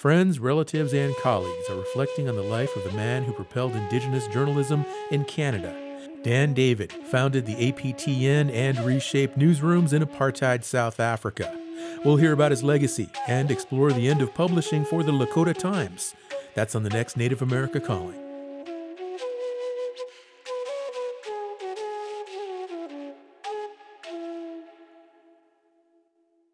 Friends, relatives, and colleagues are reflecting on the life of the man who propelled Indigenous journalism in Canada. Dan David founded the APTN and reshaped newsrooms in apartheid South Africa. We'll hear about his legacy and explore the end of publishing for the Lakota Times. That's on the next Native America Calling.